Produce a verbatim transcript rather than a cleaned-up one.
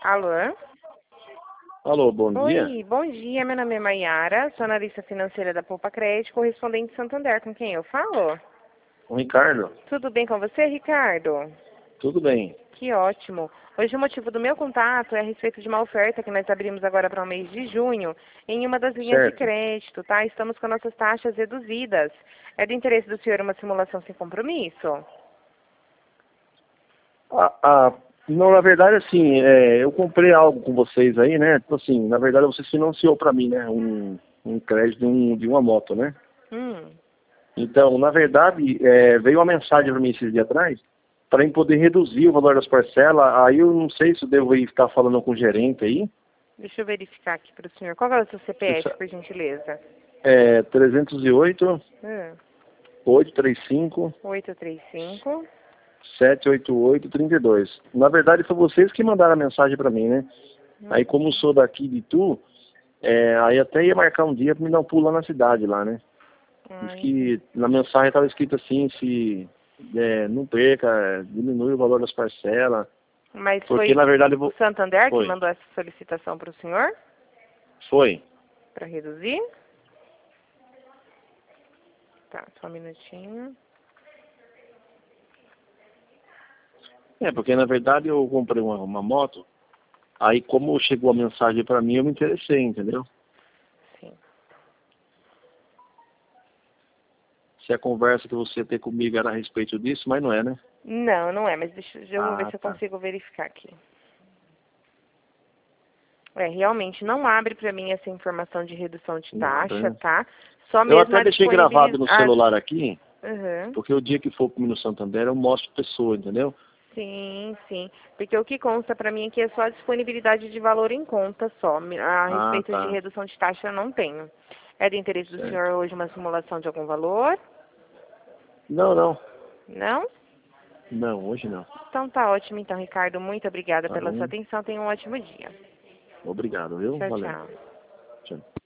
Alô? Alô, bom dia. Oi, bom dia. Meu nome é Maiara, sou analista financeira da Poupa Crédito, correspondente Santander. Com quem eu falo? O Ricardo. Tudo bem com você, Ricardo? Tudo bem. Que ótimo. Hoje o motivo do meu contato é a respeito de uma oferta que nós abrimos agora para o mês de junho em uma das linhas de Certo. crédito, tá? Estamos com nossas taxas reduzidas. É do interesse do senhor uma simulação sem compromisso? Ah, ah, não, na verdade, assim, é, eu comprei algo com vocês aí, né? Tipo assim, na verdade, você financiou para mim, né? Um, um crédito de, um, de uma moto, né? Hum. Então, na verdade, é, veio uma mensagem para mim esses dias atrás para eu poder reduzir o valor das parcelas. Aí eu não sei se eu devo ir ficar falando com o gerente aí. Deixa eu verificar aqui para o senhor. Qual é o seu C P F, Essa- por gentileza? É trezentos e oito, Hum. oitocentos e trinta e cinco, oito três cinco. setecentos e oitenta e oito, trinta e dois. Na verdade, foi vocês que mandaram a mensagem para mim, né? Aí, como eu sou daqui de Tu, é, aí até ia marcar um dia para me dar um pulo lá na cidade, lá, né? Diz Ai, que na mensagem estava escrito assim, se é, não perca, é, diminui o valor das parcelas. mas Porque, foi na verdade, eu o vou... Santander que Foi. mandou essa solicitação para o senhor? Foi. Para reduzir? Tá, só um minutinho. É, porque, na verdade, eu comprei uma, uma moto, aí como chegou a mensagem para mim, eu me interessei, entendeu? Sim. Se a conversa que você tem comigo era a respeito disso, mas não é, né? Não, não é, mas deixa eu vou ver Ah, se eu tá. consigo verificar aqui. É, realmente não abre para mim essa informação de redução de Nada, taxa, né? tá? Só Eu mesmo até a deixei gravado no disponibilidade. celular aqui, Uhum. porque o dia que for comigo no Santander, eu mostro a pessoa, entendeu? Sim, sim. Porque o que consta para mim aqui é só a disponibilidade de valor em conta só. A Ah, respeito de tá. redução de taxa eu não tenho. É de interesse do Certo. senhor hoje uma simulação de algum valor? Não, não. Não? Não, hoje não. Então tá ótimo, então, Ricardo. Muito obrigada Tá pela sua bom. atenção. Tenha um ótimo dia. Obrigado, viu? Tchau, Valeu. tchau. Tchau.